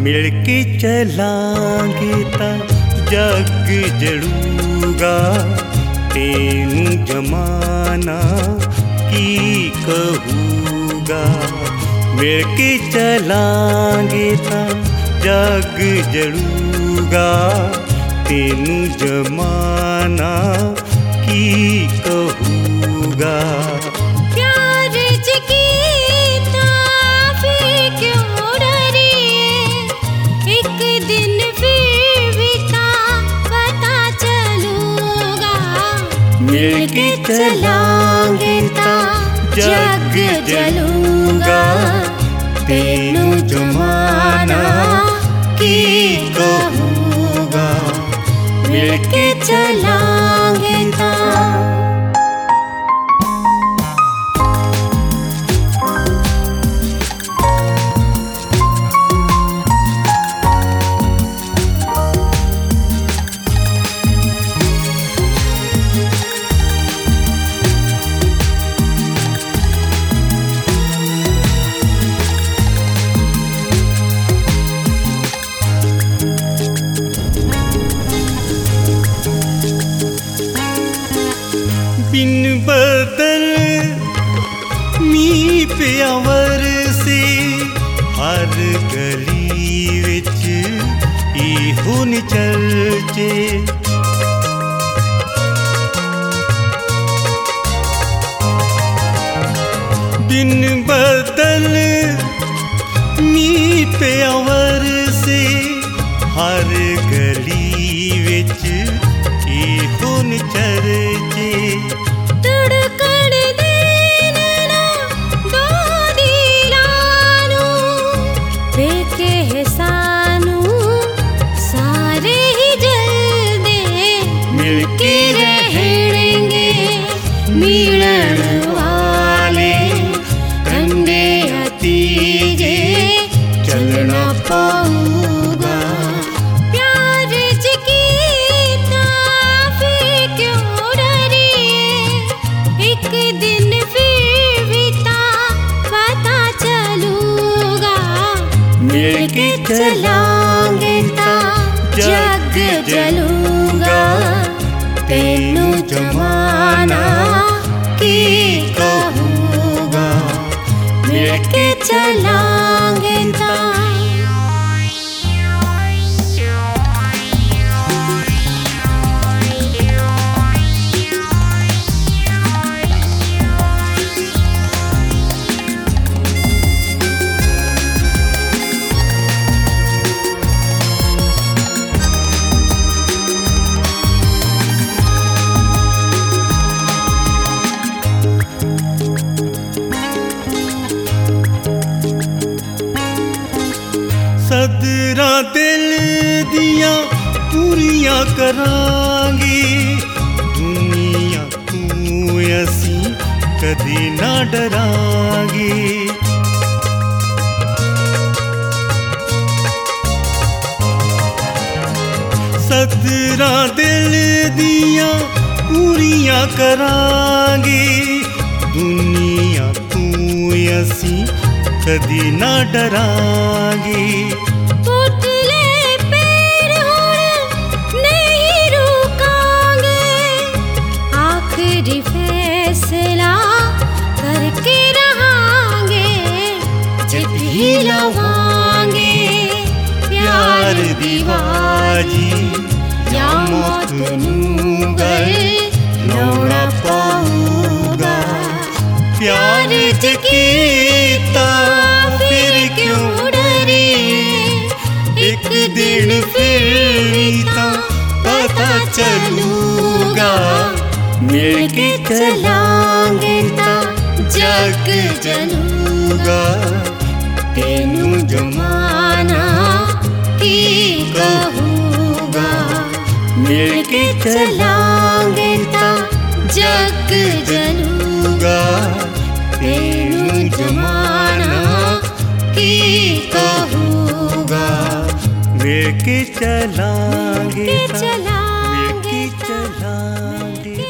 मिल के चलांगे ता जग जड़ूगा, तेनू जमाना की कहूगा। मिल के चलांगे ता जग जड़ूगा, तेनू जमाना की कहूगा। मिल के चलांगे ता जग जलूंगा, तेनू जमाना की कहूगा। मिल के चलांगे ता बिन बदल मीं प्यावर से हर गली विच इहो न चलचे। बिन बदल मीं प्यावर से हर गली विच इहो न चलचे। मिलन वाले कंधे तीजे चलना पाऊंगा। प्यार कीता फिर क्यों डरिए, एक दिन फिर बीता पता चलूगा। मिल के चलांगे ता जग जलूंगा, तेनू जमाना की कहूगा। मिल के चलांगे ता सदरा दिल दिया पूरियां करांगे, दुनिया तू असी कदी ना डरांगे। सदरा दिल दिया पूरियां करांगे, दुनिया तू असी कदी ना डरांगे। पुतले पैर हुण नहीं रुकांगे, आखिरी फैसला करके रहांगे। जित ही लवांगे प्यार दीवाजी, या मौत नू गए लौड़ा पाऊंगा। प्यार कीता फिर क्यों डरिए, एक दिन फिर बीता पता चलूगा। मिल के चलांगे ता जग जलूंगा, तेनू जमाना की कहूगा। मिल के चलांगे ता जग जलूंगा, तेनू जमाना की कहूगा। मिल के चलांगे, चलांगे मिल के चलांगे।